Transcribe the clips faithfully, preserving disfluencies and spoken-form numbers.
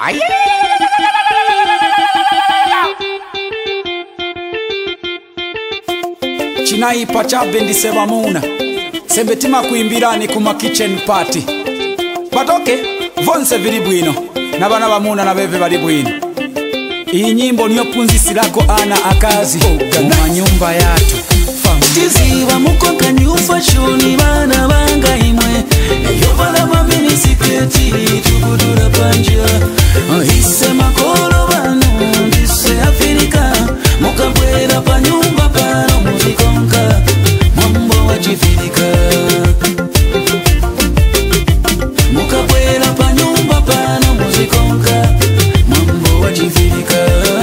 Chinaipa chabendi sebamuna sembetima kuimbirani kuma kitchen party batoke vonse vili bwino na bana bamuna na beve bali bwino. Iyi nyimbo niyo punzisirako ana akazi mu nyumba yatu tiziba mukonka new fashion bana banga imwe yobala mabini siketi tugudura panja hisse makolo bano ndise Afrika mukabwera pa nyumba pano muzikonka mambo wachifirika mukabwera pa nyumba pano muzikonka mambo wachifirika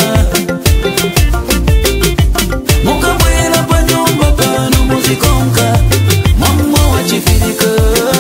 mukabwera pa nyumba pano muzikonka mambo wachifirika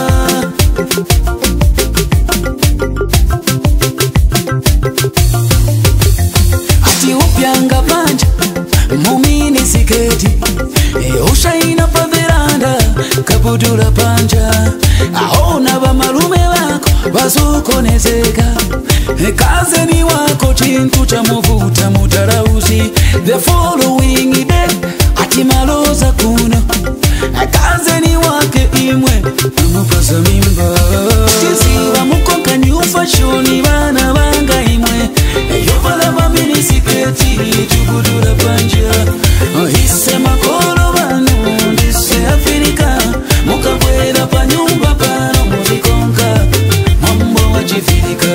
ati upyanga panja mumini siketi e ushaina pa veranda kabudura panja aona ba malume wako bazukonezeka e kazeni wako chintu cha muvuta mutarauzi the following day ati maloza kuno e kazeni wake imwe amupasa mimba tiziba mukonka new fashion bana banga imwe e yobala mabini siketi tugudura panja hisse makolo bano ndise Afrika mukabwera pa nyumba pano muzikonka mambo wachifirika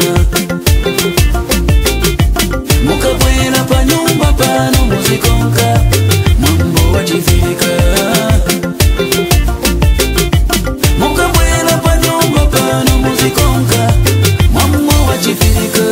mukabwera pa nyumba pano muzikonka mambo wachifirika mukabwera pa nyumba pano muzikonka mambo wachifirika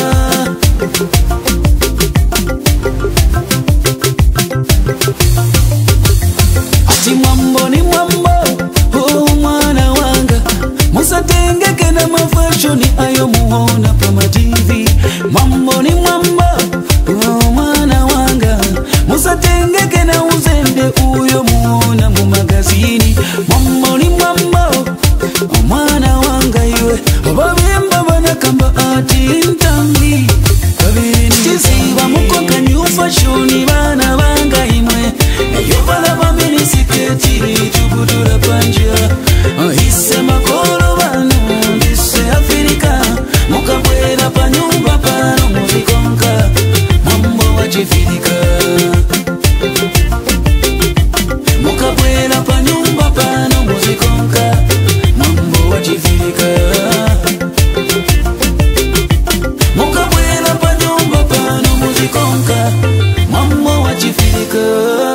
ati mambo ni mambo oh mwana wanga musatengeke na mafashoni ayo muona pa ma T V mambo ni mambo oh mwana wanga musatengeke na uzende uyo muona mu magazini mambo ni mambo oh mwana wanga iwe babemba banakamba ati ntambi kabini tiziba mukonka new fashion bana banga imwe yobala bamini siketi tugudura panja hisse makolo bano ndise Afrika mukabwera pa nyumba pano muzikonka mambo wachifirika mukabwera pa nyumba pano muzikonka mambo wachifirika mukabwera pa nyumba pano muzikonka mambo wachifirika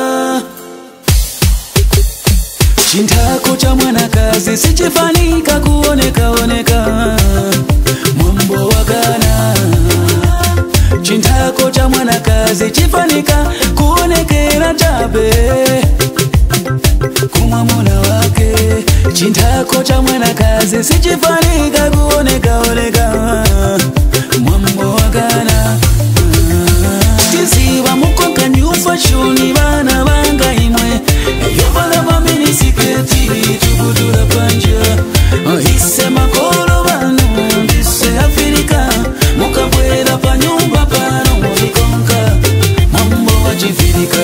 chintako cha mwanakazi sichifanika kuoneka oneka mambo wakana chintako cha mwanakazi chifanika kuonekera chabe kumwamuna wake chintako cha mwanakazi sichifanika kuoneka oneka mambo wakana tiziba mukonka new fashion bana banga imwe yobala mabini siketi tugudura panja hisse makolo bano ndise Afrika mukabwera pa nyumba pano muzikonka mambo wachifirika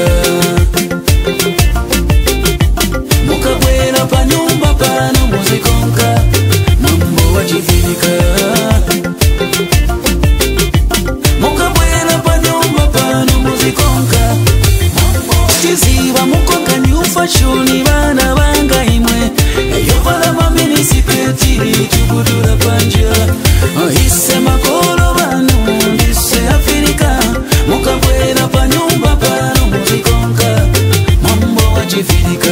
mukabwera pa nyumba pano muzikonka mambo wachifirika mukabwera pa nyumba pano muzikonka tiziba mukonka new fashion bana banga imwe yobala mabini siketi tugudura panja hisse makolo bano ndise Afrika mukabwera pa nyumba pano muzikonka mambo wachifirika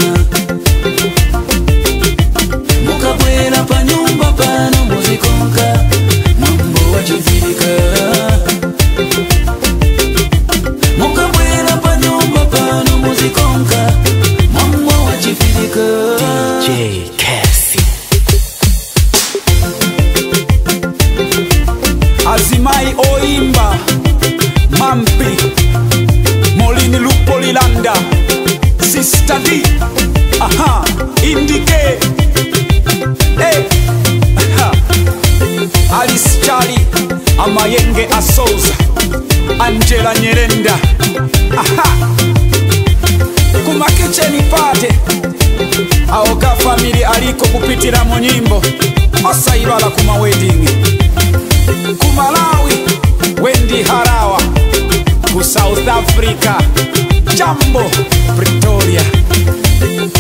mukabwera pa nyumba pano muzikonka mambo wachifirika mukabwera pa nyumba pano muzikonka mambo wachifirika. D J Cassie Azimai Oimba Mampi Molini Lupolilanda Sister D aha Indike hey aha Alice Charlie Amayenge Asouza, Angela Nyerenda. Aha, kuma kitchen party aoka family aliko kupitira mu nyimbo Osaibala kuma wedding. Kumalawi Wendy Harawa, ku South Africa Jambo Pretoria.